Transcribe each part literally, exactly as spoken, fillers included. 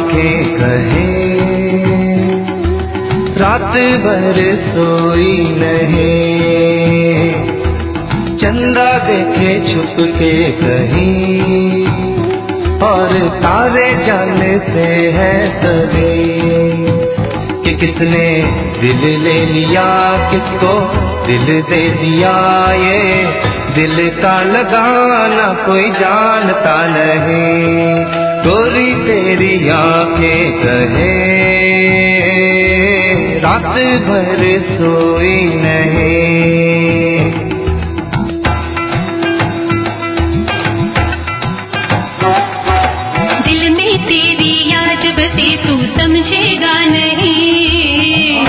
आंखें कहे रात भर सोई नहीं, चंदा देखे छुप के कहीं और तारे जानते हैं सभी कि किसने दिल ले लिया, किसको दिल दे दिया। ये दिल का लगाना कोई जानता नहीं, गोरी तेरी आंखें कहे रात भर सोई नहीं। दिल में तेरी याद बसे तू समझेगा नहीं,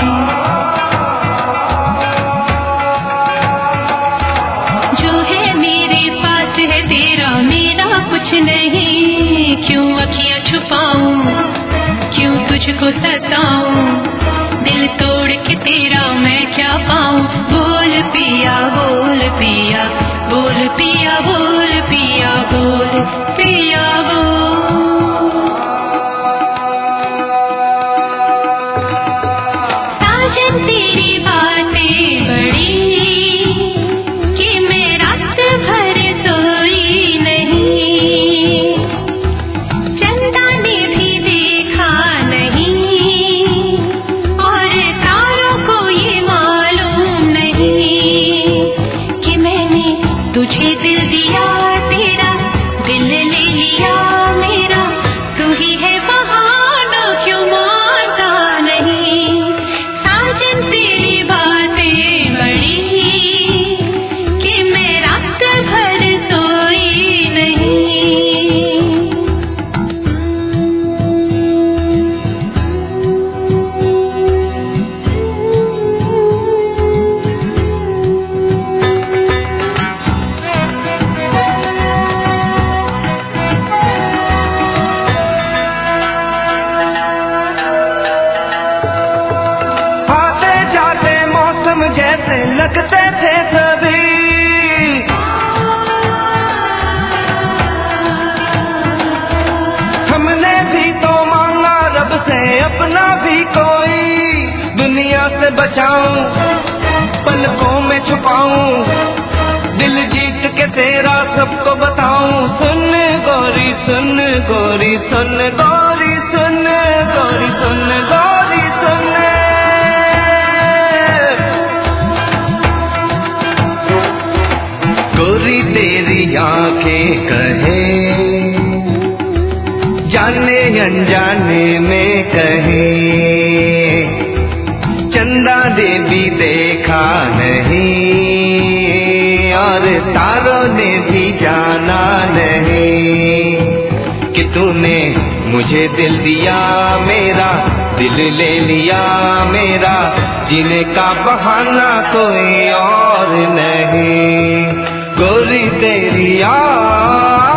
जो है मेरे पास है तेरा मेरा कुछ नहीं। क्यों अखियां छुपाऊं, क्यों तुझको सताऊं, दिल तोड़ के तेरा मैं क्या पाऊं। बोल पिया बोल पिया बोल पिया बोल पिया बोल पिया बोल। साजन तेरी बातें बड़ी कि मैं रात भर सोई नहीं, चंदा ने भी देखा नहीं और तारों को ये मालूम नहीं कि मैंने तुझे दिल दिया, तेरा दिल ले लिया मेरा। तू ही है बहाना क्यों मानता नहीं, साजन तेरी बातें बड़ी कि मैं रात भर सोई नहीं। आते जाते मौसम जैसे लगते थे सभी, हमने भी तो मांगा रब से अपना भी कोई। दुनिया से बचाऊं पलकों में छुपाऊं, दिल जीत के तेरा सबको बताऊं। सुन गोरी सुन गोरी सुन गोरी सुन गोरी सुन गोरी सुन। गोरी तेरी आंखें कहे जाने अनजाने में कहे, चंदा ने भी देखा नहीं और तारों ने भी जाना नहीं कि तूने मुझे दिल दिया, मेरा दिल ले लिया मेरा। जीने का बहाना कोई और नहीं, गोरी तेरी आ